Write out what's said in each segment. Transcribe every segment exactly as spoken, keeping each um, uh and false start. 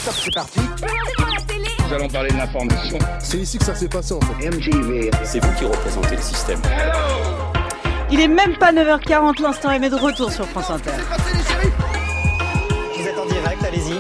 top, c'est parti. Nous allons parler de l'information. C'est ici que ça s'est passé en fait. M T V. C'est vous qui représentez le système. Il est même pas neuf heures quarante, l'instant M est de retour sur France Inter. Vous êtes en direct, allez-y.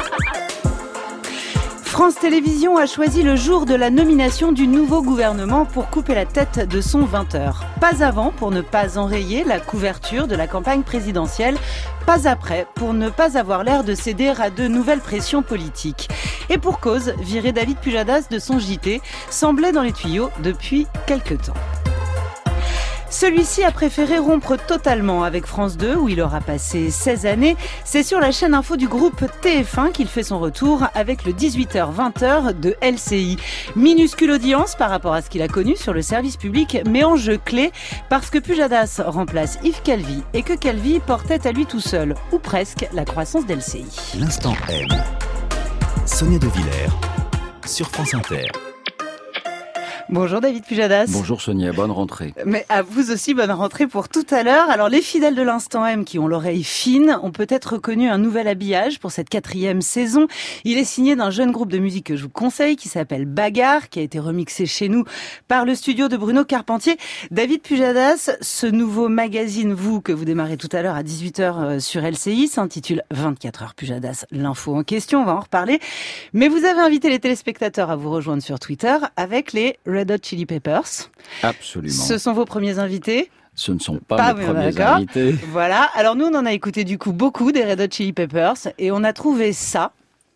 France Télévisions a choisi le jour de la nomination du nouveau gouvernement pour couper la tête de son vingt heures. Pas avant pour ne pas enrayer la couverture de la campagne présidentielle, pas après pour ne pas avoir l'air de céder à de nouvelles pressions politiques. Et pour cause, virer David Pujadas de son J T semblait dans les tuyaux depuis quelque temps. Celui-ci a préféré rompre totalement avec France deux, où il aura passé seize années. C'est sur la chaîne info du groupe T F un qu'il fait son retour avec le dix-huit heures vingt de L C I. Minuscule audience par rapport à ce qu'il a connu sur le service public, mais enjeu clé parce que Pujadas remplace Yves Calvi et que Calvi portait à lui tout seul, ou presque, la croissance d'L C I. L'instant M. Sonia De Villers sur France Inter. Bonjour David Pujadas. Bonjour Sonia, bonne rentrée. Mais à vous aussi, bonne rentrée pour tout à l'heure. Alors les fidèles de l'Instant M qui ont l'oreille fine ont peut-être reconnu un nouvel habillage pour cette quatrième saison. Il est signé d'un jeune groupe de musique que je vous conseille qui s'appelle Bagarre, qui a été remixé chez nous par le studio de Bruno Carpentier. David Pujadas, ce nouveau magazine, vous, que vous démarrez tout à l'heure à dix-huit heures sur L C I, s'intitule vingt-quatre heures Pujadas, l'info en question, on va en reparler. Mais vous avez invité les téléspectateurs à vous rejoindre sur Twitter avec les Red Hot Chili Peppers. Absolument. Ce sont vos premiers invités ? Ce ne sont pas, pas mes oui, premiers d'accord. invités. Voilà. Alors nous, on en a écouté du coup beaucoup des Red Hot Chili Peppers et on a trouvé ça.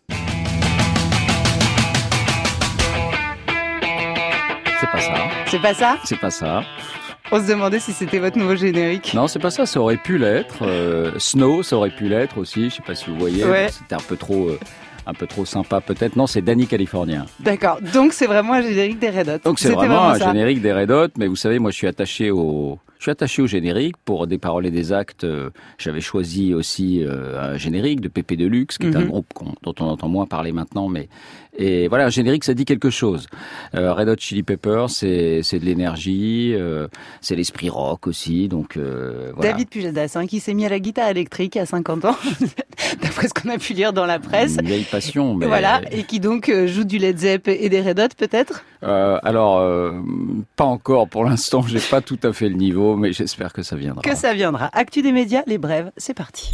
C'est pas ça. C'est pas ça ? C'est pas ça. On se demandait si c'était votre nouveau générique. Non, c'est pas ça. Ça aurait pu l'être. Euh, Snow, ça aurait pu l'être aussi. Je sais pas si vous voyez. Ouais. C'était un peu trop... Euh, un peu trop sympa peut-être. Non, c'est Danny Californien. D'accord. Donc c'est vraiment un générique des Red Hot. Donc c'est C'était vraiment, vraiment un ça. générique des Red Hot, mais vous savez, moi je suis attaché au, je suis attaché au générique pour des paroles et des actes. Euh, j'avais choisi aussi euh, un générique de Pépé Deluxe, qui est Mm-hmm. un groupe qu'on, dont on entend moins parler maintenant, mais et voilà, un générique, ça dit quelque chose. Euh, Red Hot Chili Peppers, c'est c'est de l'énergie, euh, c'est l'esprit rock aussi, donc euh, voilà. David Pujadas, hein, qui s'est mis à la guitare électrique à cinquante ans, d'après ce qu'on a pu lire dans la presse. Une vieille passion, mais Voilà, et qui donc euh, joue du Led Zepp et des Red Hot peut-être ? Euh, alors, euh, pas encore pour l'instant, j'ai pas tout à fait le niveau, mais j'espère que ça viendra. Que ça viendra. Actu des médias, les brèves, c'est parti.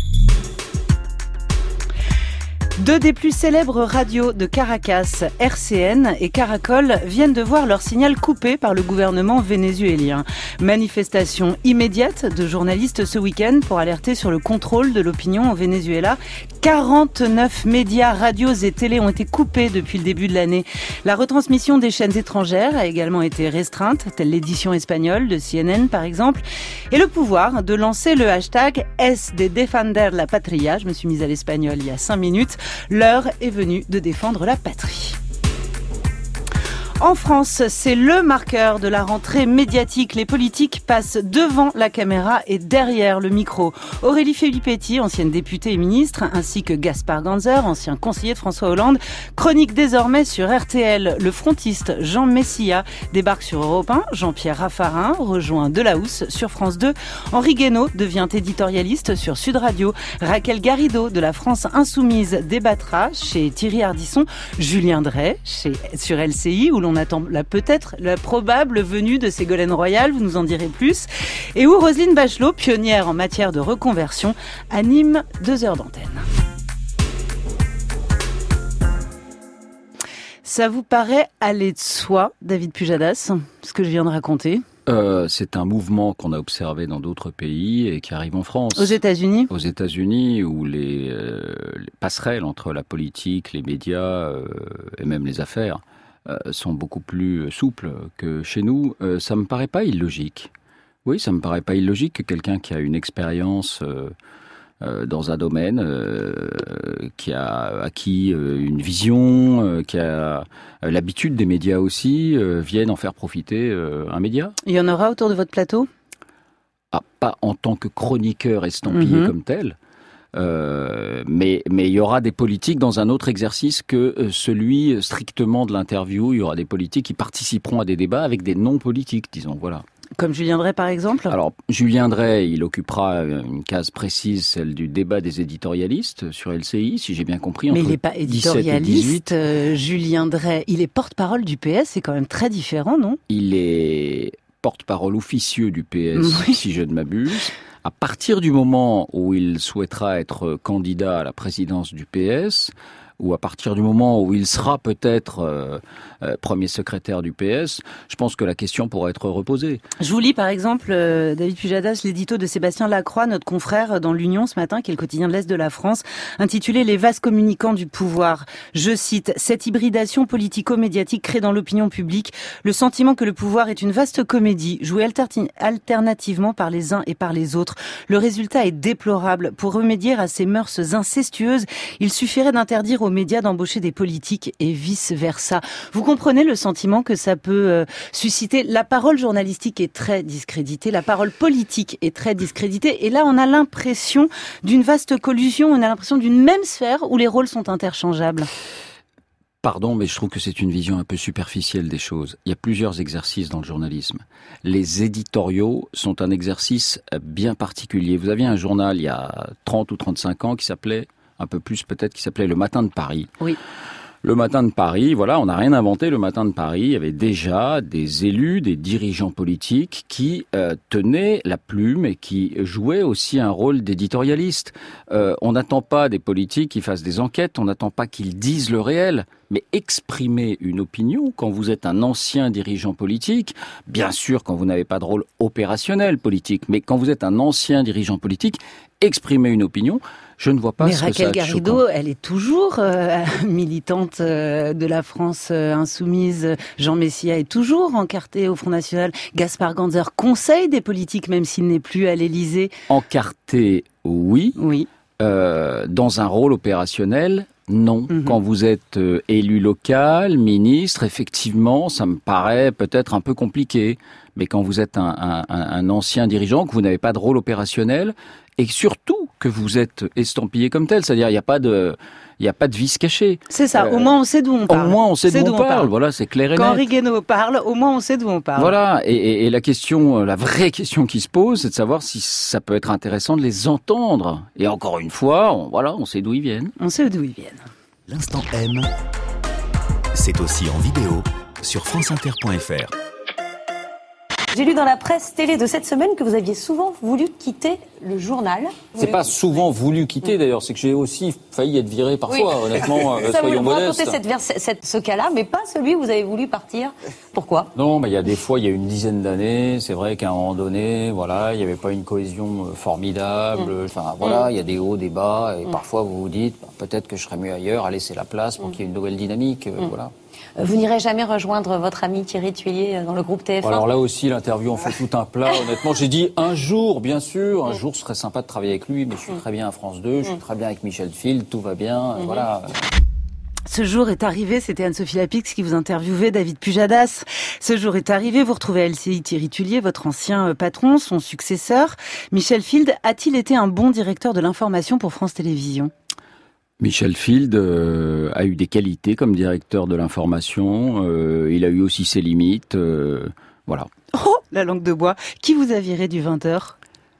Deux des plus célèbres radios de Caracas, R C N et Caracol, viennent de voir leur signal coupé par le gouvernement vénézuélien. Manifestation immédiate de journalistes ce week-end pour alerter sur le contrôle de l'opinion au Venezuela. quarante-neuf médias, radios et télé ont été coupés depuis le début de l'année. La retransmission des chaînes étrangères a également été restreinte, telle l'édition espagnole de C N N par exemple. Et le pouvoir de lancer le hashtag Es de defender la patria. Je me suis mise à l'espagnol il y a cinq minutes. L'heure est venue de défendre la patrie. En France, c'est le marqueur de la rentrée médiatique. Les politiques passent devant la caméra et derrière le micro. Aurélie Filippetti, ancienne députée et ministre, ainsi que Gaspard Ganzer, ancien conseiller de François Hollande, chronique désormais sur R T L. Le frontiste Jean Messia débarque sur Europe un. Jean-Pierre Raffarin rejoint Delahousse sur France deux. Henri Guénaud devient éditorialiste sur Sud Radio. Raquel Garrido de la France Insoumise débattra chez Thierry Ardisson. Julien Drey chez, sur L C I, où l'on On attend la peut-être la probable venue de Ségolène Royal, vous nous en direz plus. Et où Roselyne Bachelot, pionnière en matière de reconversion, anime deux heures d'antenne. Ça vous paraît aller de soi, David Pujadas, ce que je viens de raconter ? Euh, c'est un mouvement qu'on a observé dans d'autres pays et qui arrive en France. Aux États-Unis ? Aux États-Unis, où les, euh, les passerelles entre la politique, les médias euh, et même les affaires euh, sont beaucoup plus souples que chez nous. Euh, ça me paraît pas illogique. Oui, ça me paraît pas illogique que quelqu'un qui a une expérience euh, euh, dans un domaine, euh, qui a acquis euh, une vision, euh, qui a euh, l'habitude des médias aussi, euh, vienne en faire profiter euh, un média. Il y en aura autour de votre plateau ? Ah, pas en tant que chroniqueur estampillé Mm-hmm. comme tel, euh, mais mais il y aura des politiques dans un autre exercice que euh, celui strictement de l'interview. Il y aura des politiques qui participeront à des débats avec des non-politiques, disons, voilà. Comme Julien Drey, par exemple ? Alors, Julien Drey, il occupera une case précise, celle du débat des éditorialistes sur L C I, si j'ai bien compris. Mais il n'est pas éditorialiste, euh, Julien Drey. Il est porte-parole du P S, c'est quand même très différent, non ? Il est porte-parole officieux du P S, oui. si je ne m'abuse. À partir du moment où il souhaitera être candidat à la présidence du P S, ou à partir du moment où il sera peut-être euh, euh, premier secrétaire du P S, je pense que la question pourra être reposée. Je vous lis par exemple, euh, David Pujadas, l'édito de Sébastien Lacroix, notre confrère dans l'Union ce matin, qui est le quotidien de l'Est de la France, intitulé « Les vases communicants du pouvoir ». Je cite « Cette hybridation politico-médiatique crée dans l'opinion publique le sentiment que le pouvoir est une vaste comédie, jouée alter- alternativement par les uns et par les autres. Le résultat est déplorable. Pour remédier à ces mœurs incestueuses, il suffirait d'interdire aux médias d'embaucher des politiques et vice-versa. » Vous comprenez le sentiment que ça peut euh, susciter. La parole journalistique est très discréditée, la parole politique est très discréditée, et là on a l'impression d'une vaste collusion, on a l'impression d'une même sphère où les rôles sont interchangeables. Pardon, mais je trouve que c'est une vision un peu superficielle des choses. Il y a plusieurs exercices dans le journalisme. Les éditoriaux sont un exercice bien particulier. Vous aviez un journal il y a trente ou trente-cinq ans qui s'appelait, un peu plus peut-être, qui s'appelait Le Matin de Paris. Oui. Le Matin de Paris, voilà, on n'a rien inventé. Le Matin de Paris, il y avait déjà des élus, des dirigeants politiques qui euh, tenaient la plume et qui jouaient aussi un rôle d'éditorialiste. Euh, on n'attend pas des politiques qui fassent des enquêtes, on n'attend pas qu'ils disent le réel, mais exprimer une opinion quand vous êtes un ancien dirigeant politique, bien sûr quand vous n'avez pas de rôle opérationnel politique, mais quand vous êtes un ancien dirigeant politique, exprimer une opinion, je ne vois pas mais ce Raquel que ça a de Garrido, choquant. elle est toujours euh, militante euh, de la France euh, insoumise. Jean Messia est toujours encarté au Front National. Gaspard Ganzer conseille des politiques, même s'il n'est plus à l'Élysée. Encarté, oui. Oui. Euh, dans un rôle opérationnel, non. Mm-hmm. Quand vous êtes euh, élu local, ministre, effectivement, ça me paraît peut-être un peu compliqué. Mais quand vous êtes un, un, un ancien dirigeant, que vous n'avez pas de rôle opérationnel, et surtout que vous êtes estampillé comme tel, c'est-à-dire il n'y a pas de, il n'y a pas de vice caché. C'est ça. Euh, au moins on sait d'où on parle. Au moins on sait d'où on, on parle. parle. Voilà, c'est clair et Quand net. Henri Guénaud parle, au moins on sait d'où on parle. Voilà. Et, et, et la question, la vraie question qui se pose, c'est de savoir si ça peut être intéressant de les entendre. Et encore une fois, on, voilà, on sait d'où ils viennent. On sait d'où ils viennent. L'instant M, c'est aussi en vidéo sur franceinter point f r. J'ai lu dans la presse télé de cette semaine que vous aviez souvent voulu quitter le journal. C'est pas souvent voulu quitter d'ailleurs, c'est que j'ai aussi failli être viré parfois, oui. honnêtement, euh, Ça, soyons vous modestes. racontez cette vers- cette, ce cas-là, mais pas celui où vous avez voulu partir. Pourquoi ? Non, mais il y a des fois, il y a une dizaine d'années, c'est vrai qu'à un moment donné, voilà, il n'y avait pas une cohésion euh, formidable. Mm. Enfin, voilà, mm. il y a des hauts, des bas, et mm. parfois vous vous dites, bah, peut-être que je serais mieux ailleurs, à laisser la place pour mm. qu'il y ait une nouvelle dynamique, euh, mm. voilà. Vous n'irez jamais rejoindre votre ami Thierry Tuillier dans le groupe T F un ? Alors là aussi, l'interview en fait tout un plat. Honnêtement, j'ai dit un jour, bien sûr, un jour ce serait sympa de travailler avec lui, mais je suis très bien à France deux, je suis très bien avec Michel Field, tout va bien, voilà. Ce jour est arrivé, c'était Anne-Sophie Lapix qui vous interviewait, David Pujadas. Ce jour est arrivé, vous retrouvez à L C I Thierry Tuillier, votre ancien patron, son successeur. Michel Field a-t-il été un bon directeur de l'information pour France Télévisions ? Michel Field euh, a eu des qualités comme directeur de l'information. Euh, il a eu aussi ses limites. Euh, voilà. Oh, la langue de bois. Qui vous a viré du vingt heures ?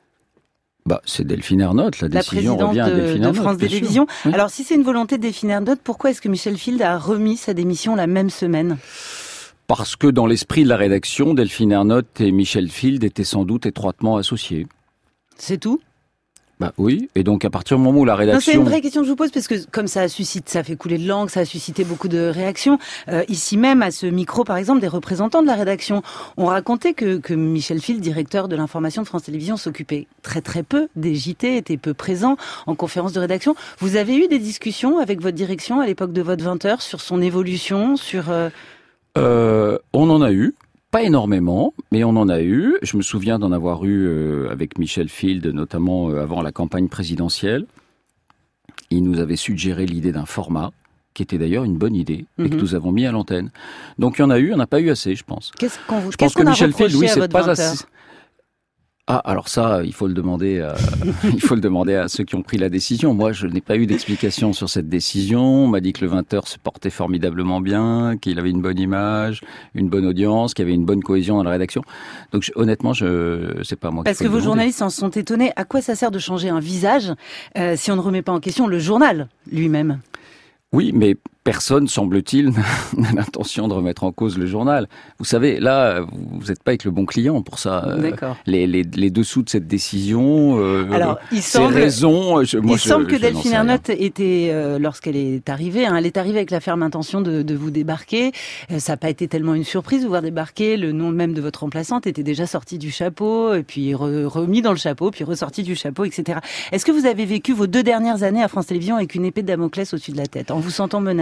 Bah, c'est Delphine Ernotte. La, la décision présidente revient à Delphine de, de Ernotte, France Télévisions. Oui. Alors, si c'est une volonté de Delphine Ernotte, pourquoi est-ce que Michel Field a remis sa démission la même semaine ? Parce que dans l'esprit de la rédaction, Delphine Ernotte et Michel Field étaient sans doute étroitement associés. C'est tout ? Bah oui, et donc à partir du moment où la rédaction... Non, c'est une vraie question que je vous pose, parce que comme ça a suscité, ça fait couler de langue, ça a suscité beaucoup de réactions. Euh, ici même, à ce micro, par exemple, des représentants de la rédaction ont raconté que, que Michel Field, directeur de l'information de France Télévisions, s'occupait très très peu des J T, était peu présent en conférence de rédaction. Vous avez eu des discussions avec votre direction à l'époque de votre vingt heures sur son évolution, sur... Euh... Euh, on en a eu. Pas énormément, mais on en a eu. Je me souviens d'en avoir eu euh, avec Michel Field, notamment euh, avant la campagne présidentielle. Il nous avait suggéré l'idée d'un format, qui était d'ailleurs une bonne idée, mm-hmm. et que nous avons mis à l'antenne. Donc il y en a eu, on n'a pas eu assez, je pense. Qu'est-ce qu'on vous, je pense qu'est-ce qu'on que Michel a reproché Field, oui, à c'est votre pas vingt assez. heures ? Ah, alors ça, il faut le demander, à, il faut le demander à ceux qui ont pris la décision. Moi, je n'ai pas eu d'explication sur cette décision. On m'a dit que le vingt heures se portait formidablement bien, qu'il avait une bonne image, une bonne audience, qu'il y avait une bonne cohésion dans la rédaction. Donc, je, honnêtement, je, c'est pas moi. Parce que vos journalistes en sont étonnés. À quoi ça sert de changer un visage euh, si on ne remet pas en question le journal lui-même ? Oui, mais personne, semble-t-il, n'a l'intention de remettre en cause le journal. Vous savez, là, vous n'êtes pas avec le bon client pour ça. D'accord. Les, les, les dessous de cette décision, euh, Alors, il ces semble, raisons... Je, moi, il je, semble que je Delphine Ernotte était, euh, lorsqu'elle est arrivée, hein, elle est arrivée avec la ferme intention de, de vous débarquer. Euh, ça n'a pas été tellement une surprise de vous voir débarquer. Le nom même de votre remplaçante était déjà sorti du chapeau, et puis re, remis dans le chapeau, puis ressorti du chapeau, et cetera. Est-ce que vous avez vécu vos deux dernières années à France Télévisions avec une épée de Damoclès au-dessus de la tête, en vous sentant menacé ?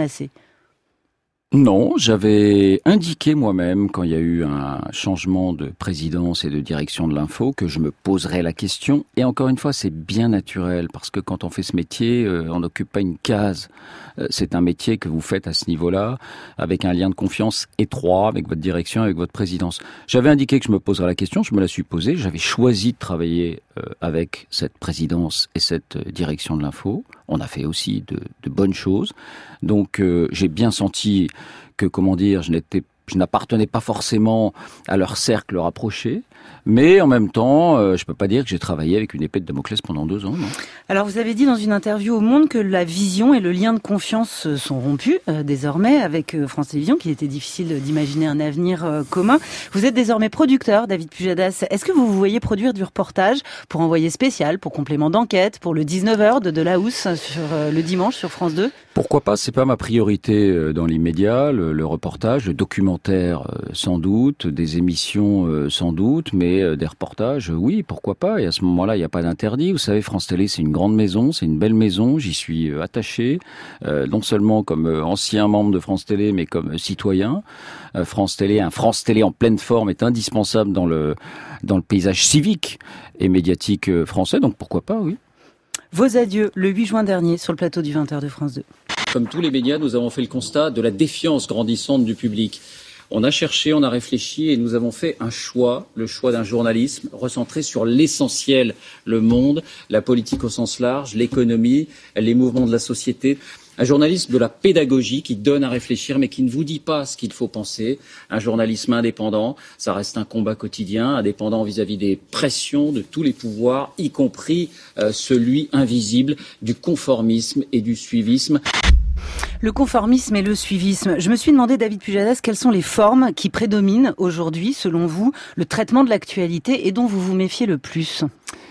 Non, j'avais indiqué moi-même, quand il y a eu un changement de présidence et de direction de l'info, que je me poserais la question. Et encore une fois, c'est bien naturel, parce que quand on fait ce métier, euh, on n'occupe pas une case. Euh, c'est un métier que vous faites à ce niveau-là, avec un lien de confiance étroit avec votre direction, avec votre présidence. J'avais indiqué que je me poserais la question, je me la suis posée. J'avais choisi de travailler euh, avec cette présidence et cette euh, direction de l'info. On a fait aussi de, de bonnes choses. Donc, euh, j'ai bien senti que, comment dire, je n'étais, je n'appartenais pas forcément à leur cercle rapproché, mais en même temps, euh, je peux pas dire que j'ai travaillé avec une épée de Damoclès pendant deux ans. Non. Alors, vous avez dit dans une interview au Monde que la vision et le lien de confiance sont rompus euh, désormais avec euh, France Télévisions, qu'il était difficile d'imaginer un avenir euh, commun. Vous êtes désormais producteur, David Pujadas. Est-ce que vous vous voyez produire du reportage pour Envoyé spécial, pour Complément d'enquête, pour le dix-neuf heures de Delahousse sur euh, le dimanche sur France deux ? Pourquoi pas, c'est pas ma priorité dans l'immédiat, le, le reportage, le documentaire sans doute, des émissions sans doute, mais des reportages, oui, pourquoi pas. Et à ce moment-là, il n'y a pas d'interdit. Vous savez, France Télé, c'est une grande maison, c'est une belle maison, j'y suis attaché, euh, non seulement comme ancien membre de France Télé, mais comme citoyen. Euh, France Télé, un France Télé en pleine forme est indispensable dans le, dans le paysage civique et médiatique français, donc pourquoi pas, oui. Vos adieux le huit juin dernier sur le plateau du vingt heures de France deux. Comme tous les médias, nous avons fait le constat de la défiance grandissante du public. On a cherché, on a réfléchi et nous avons fait un choix, le choix d'un journalisme recentré sur l'essentiel, le monde, la politique au sens large, l'économie, les mouvements de la société. Un journalisme de la pédagogie qui donne à réfléchir mais qui ne vous dit pas ce qu'il faut penser. Un journalisme indépendant, ça reste un combat quotidien, indépendant vis-à-vis des pressions de tous les pouvoirs, y compris euh, celui invisible du conformisme et du suivisme. Le conformisme et le suivisme. Je me suis demandé, David Pujadas, quelles sont les formes qui prédominent aujourd'hui, selon vous, le traitement de l'actualité et dont vous vous méfiez le plus ?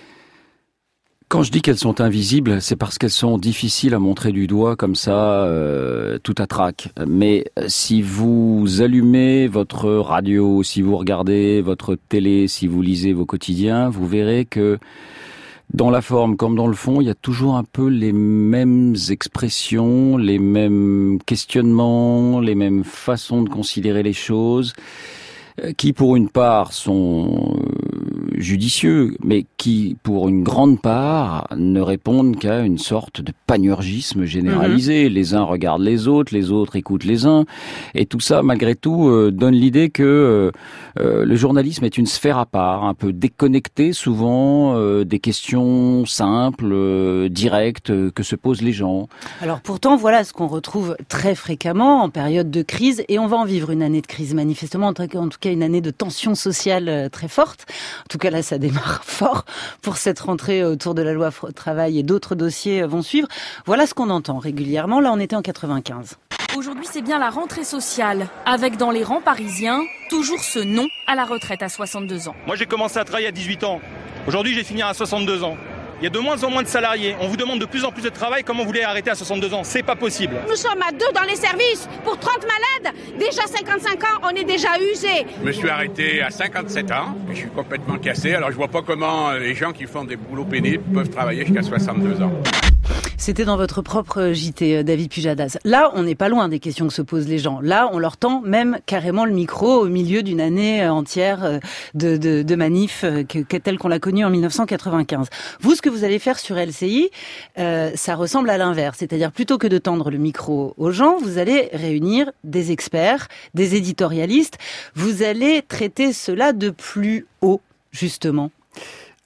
Quand je dis qu'elles sont invisibles, c'est parce qu'elles sont difficiles à montrer du doigt comme ça, euh, tout à trac. Mais si vous allumez votre radio, si vous regardez votre télé, si vous lisez vos quotidiens, vous verrez que dans la forme comme dans le fond, il y a toujours un peu les mêmes expressions, les mêmes questionnements, les mêmes façons de considérer les choses, qui pour une part sont judicieux, mais qui pour une grande part ne répondent qu'à une sorte de panurgisme généralisé. Mmh. Les uns regardent les autres, les autres écoutent les uns, et tout ça malgré tout euh, donne l'idée que euh, le journalisme est une sphère à part, un peu déconnectée souvent euh, des questions simples, euh, directes euh, que se posent les gens. Alors pourtant voilà ce qu'on retrouve très fréquemment en période de crise, et on va en vivre une année de crise manifestement, en tout cas une année de tension sociale très forte. En tout cas là ça démarre fort pour cette rentrée autour de la loi travail, et d'autres dossiers vont suivre. Voilà ce qu'on entend régulièrement. Là on était en quatre-vingt-quinze. Aujourd'hui, c'est bien la rentrée sociale, avec dans les rangs parisiens, toujours ce non à la retraite à soixante-deux ans. Moi, j'ai commencé à travailler à dix-huit ans. Aujourd'hui, je vais finir à soixante-deux ans. Il y a de moins en moins de salariés. On vous demande de plus en plus de travail. Comment vous voulez arrêter à soixante-deux ans ? C'est pas possible. Nous sommes à deux dans les services pour trente malades. Déjà cinquante-cinq ans, on est déjà usé. Je me suis arrêté à cinquante-sept ans et je suis complètement cassé. Alors je vois pas comment les gens qui font des boulots pénibles peuvent travailler jusqu'à soixante-deux ans. C'était dans votre propre J T, David Pujadas. Là, on n'est pas loin des questions que se posent les gens. Là, on leur tend même carrément le micro au milieu d'une année entière de, de, de manif que, que, telle qu'on l'a connue en dix-neuf cent quatre-vingt-quinze. Vous, ce que vous allez faire sur L C I, euh, ça ressemble à l'inverse. C'est-à-dire, plutôt que de tendre le micro aux gens, vous allez réunir des experts, des éditorialistes. Vous allez traiter cela de plus haut, justement.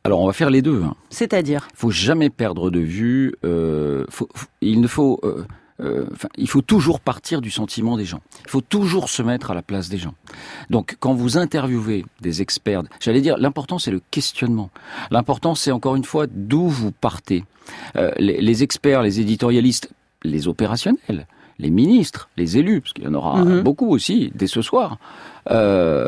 Alors, on va faire les deux. Hein. C'est-à-dire ? Il faut jamais perdre de vue. Euh, faut, faut, il ne faut. Euh, euh, enfin, il faut toujours partir du sentiment des gens. Il faut toujours se mettre à la place des gens. Donc, quand vous interviewez des experts, j'allais dire, l'important c'est le questionnement. L'important c'est encore une fois d'où vous partez. Euh, les, les experts, les éditorialistes, les opérationnels, les ministres, les élus, parce qu'il y en aura mmh. beaucoup aussi dès ce soir. Euh,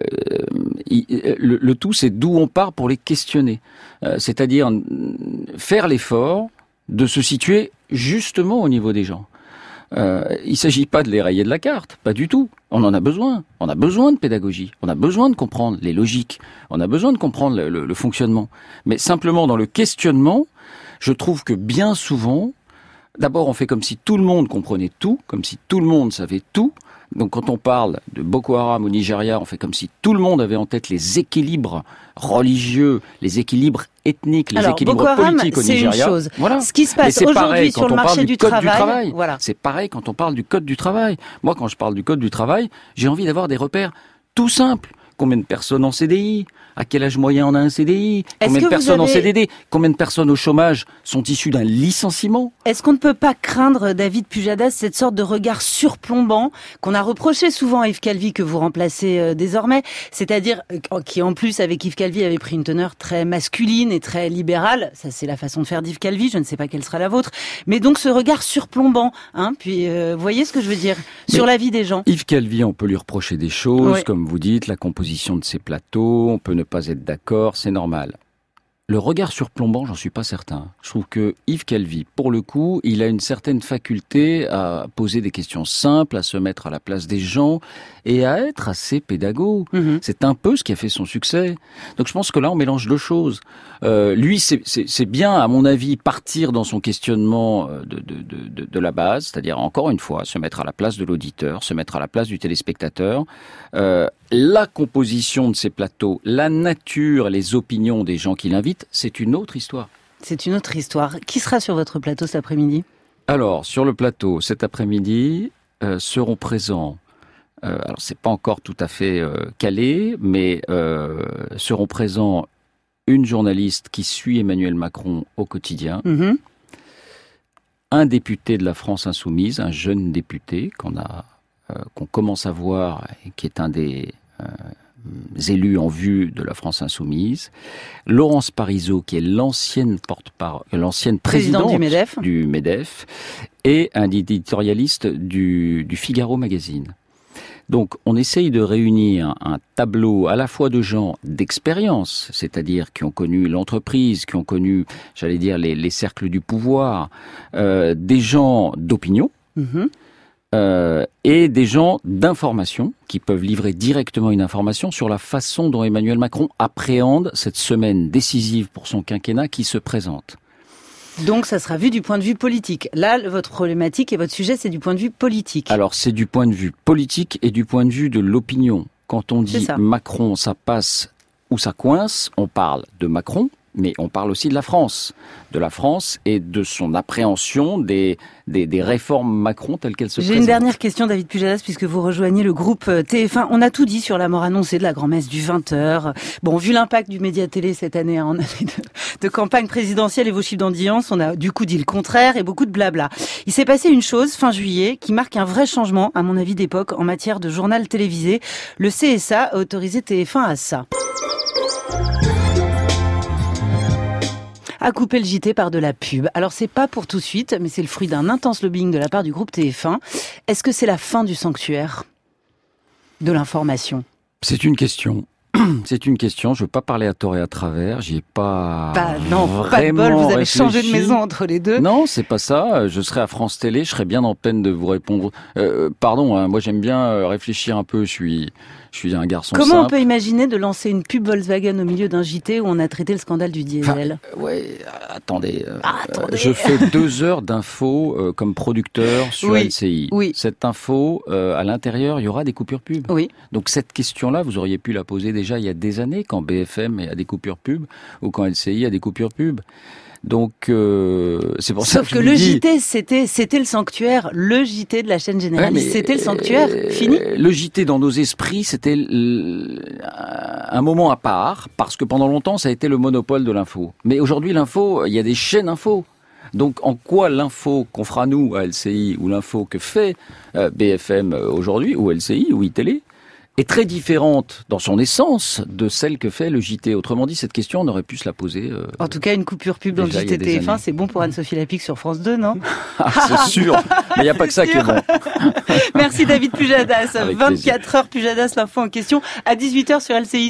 il, le, le tout, c'est d'où on part pour les questionner. Euh, c'est-à-dire faire l'effort de se situer justement au niveau des gens. Euh, il ne s'agit pas de les rayer de la carte, pas du tout. On en a besoin. On a besoin de pédagogie. On a besoin de comprendre les logiques. On a besoin de comprendre le, le, le fonctionnement. Mais simplement dans le questionnement, je trouve que bien souvent, d'abord on fait comme si tout le monde comprenait tout, comme si tout le monde savait tout. Donc quand on parle de Boko Haram au Nigeria, on fait comme si tout le monde avait en tête les équilibres religieux, les équilibres ethniques, les Alors, équilibres Boko Haram, politiques au c'est Nigeria. Une chose. Voilà. Ce qui se passe aujourd'hui sur le marché du, du travail, du travail. Voilà. C'est pareil quand on parle du code du travail. Moi, quand je parle du code du travail, j'ai envie d'avoir des repères tout simples. Combien de personnes en C D I ? À quel âge moyen on a un C D I ? Combien de personnes avez... en C D D ? Combien de personnes au chômage sont issues d'un licenciement ? Est-ce qu'on ne peut pas craindre, David Pujadas, cette sorte de regard surplombant qu'on a reproché souvent à Yves Calvi, que vous remplacez euh, désormais, c'est-à-dire euh, qui en plus avec Yves Calvi avait pris une teneur très masculine et très libérale, ça c'est la façon de faire d'Yves Calvi, je ne sais pas quelle sera la vôtre, mais donc ce regard surplombant, hein, puis euh, vous voyez ce que je veux dire, sur mais la vie des gens. Yves Calvi, on peut lui reprocher des choses, ouais. comme vous dites, la composition de ces plateaux, on peut ne pas être d'accord, c'est normal. Le regard surplombant, j'en suis pas certain. Je trouve que Yves Calvi, pour le coup, il a une certaine faculté à poser des questions simples, à se mettre à la place des gens et à être assez pédago. Mmh. C'est un peu ce qui a fait son succès. Donc je pense que là, on mélange deux choses. Euh, lui, c'est, c'est, c'est bien, à mon avis, partir dans son questionnement de, de, de, de la base, c'est-à-dire, encore une fois, se mettre à la place de l'auditeur, se mettre à la place du téléspectateur. Euh, la composition de ces plateaux, la nature, les opinions des gens qui l'invitent, c'est une autre histoire. C'est une autre histoire. Qui sera sur votre plateau cet après-midi ? Alors, sur le plateau, cet après-midi, euh, seront présents, euh, alors c'est pas encore tout à fait euh, calé, mais euh, seront présents une journaliste qui suit Emmanuel Macron au quotidien, mmh. un député de la France Insoumise, un jeune député qu'on a, euh, qu'on commence à voir, et qui est un des euh, élus en vue de la France Insoumise, Laurence Parisot, qui est l'ancienne porte-parole, l'ancienne présidente Président du MEDEF. du MEDEF, et un éditorialiste du, du Figaro Magazine. Donc, on essaye de réunir un tableau à la fois de gens d'expérience, c'est-à-dire qui ont connu l'entreprise, qui ont connu, j'allais dire, les, les cercles du pouvoir, euh, des gens d'opinion, mmh. euh, et des gens d'information, qui peuvent livrer directement une information sur la façon dont Emmanuel Macron appréhende cette semaine décisive pour son quinquennat qui se présente. Donc ça sera vu du point de vue politique. Là, votre problématique et votre sujet, c'est du point de vue politique. Alors c'est du point de vue politique et du point de vue de l'opinion. Quand on dit Macron, ça passe ou ça coince, on parle de Macron, mais on parle aussi de la France. De la France et de son appréhension des, des, des réformes Macron telles qu'elles se J'ai présentent. J'ai une dernière question, David Pujadas, puisque vous rejoignez le groupe T F un. On a tout dit sur la mort annoncée de la grand-messe du vingt heures. Bon, vu l'impact du média télé cette année en année de, de campagne présidentielle et vos chiffres d'audience, on a du coup dit le contraire et beaucoup de blabla. Il s'est passé une chose fin juillet qui marque un vrai changement, à mon avis, d'époque en matière de journal télévisé. Le C S A a autorisé T F un à ça. À couper le J T par de la pub. Alors c'est pas pour tout de suite, mais c'est le fruit d'un intense lobbying de la part du groupe T F un. Est-ce que c'est la fin du sanctuaire de l'information ? C'est une question. C'est une question. Je veux pas parler à tort et à travers. J'y ai pas. Bah non, vraiment pas de bol. Vous avez réfléchi. changé de maison entre les deux. Non, c'est pas ça. Je serais à France Télé. Je serais bien en peine de vous répondre. Euh, pardon. Hein, moi, j'aime bien réfléchir un peu. Je suis, je suis un garçon Comment simple. Comment on peut imaginer de lancer une pub Volkswagen au milieu d'un J T où on a traité le scandale du diesel ? Enfin, ouais. Attendez. Euh, ah, attendez. Je fais deux heures d'infos euh, comme producteur sur oui, L C I. Oui. Cette info, euh, à l'intérieur, il y aura des coupures pub. Oui. Donc cette question-là, vous auriez pu la poser déjà il y a des années, quand B F M a des coupures pub ou quand L C I a des coupures pub. Donc euh, c'est pour ça Sauf que, que je le vous dis, J T, c'était c'était le sanctuaire, le J T de la chaîne généraliste, ouais, mais, c'était le sanctuaire, euh, fini. Le J T dans nos esprits, c'était l- un moment à part, parce que pendant longtemps, ça a été le monopole de l'info. Mais aujourd'hui, l'info, il y a des chaînes info. Donc, en quoi l'info qu'on fera nous à L C I, ou l'info que fait euh, B F M aujourd'hui, ou L C I, ou iTélé, est très différente dans son essence de celle que fait le J T. Autrement dit, cette question, on aurait pu se la poser. Euh, En tout cas, une coupure pub dans le déjà, J il y a T des T F un, années. c'est bon pour Anne-Sophie Lapic sur France deux, non? Ah, c'est sûr. Mais il n'y a pas que ça qui est bon. Merci David Pujadas. Avec vingt-quatre heures Pujadas, l'info en question, à dix-huit heures sur L C I.